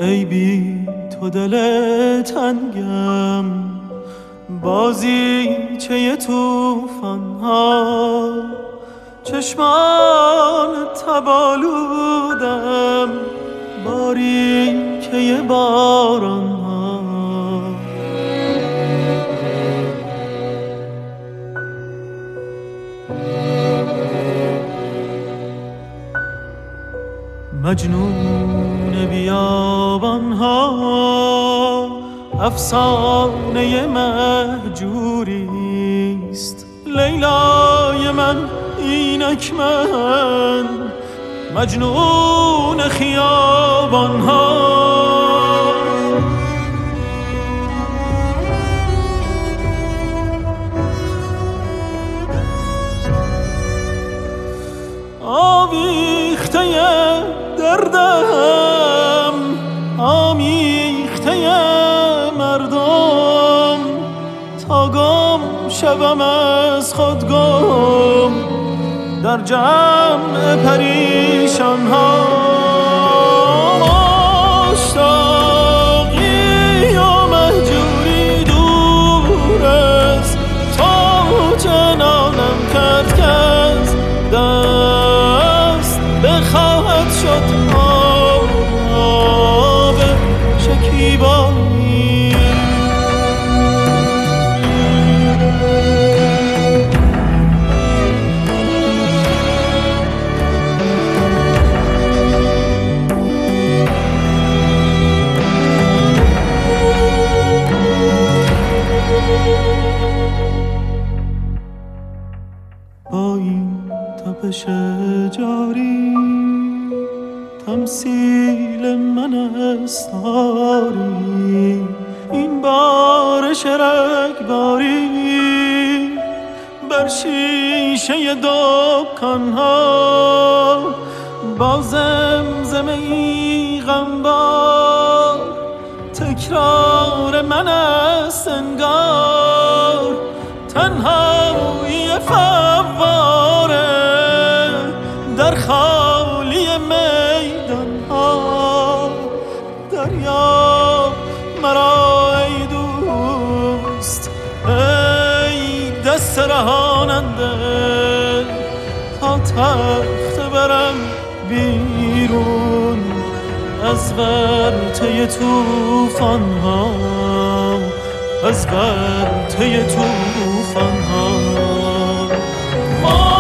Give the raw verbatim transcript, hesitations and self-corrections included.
ای بی تو دل تنگم، بازیچه توفان ها، چشمان تبالودم، باریکه باران ها. مجنون بیابان ها، افسانه مهجوریست. لیلای من اینک من، مجنون خیابان ها. آویخته دردم، آمیخته مردم، تا گم شوم از خود گم در جمع پریشان ها. مشتاقی و مهجوری دور است، تا جنانم کرد کس دست بخواهد شد آب شکیبایی. با این تپش جاری تمثیل من استاری، این بارش رگباری بر شیشه دکان ها. با زمزمه ای غمبار تکرار من است انگار، تنهایی فواره در خالی میدان ها. دریاب مرا ای دوست، ای دست رهاننده، تا تخت برم بیرون از ورطه توفان ها، از ورطه توفان ها.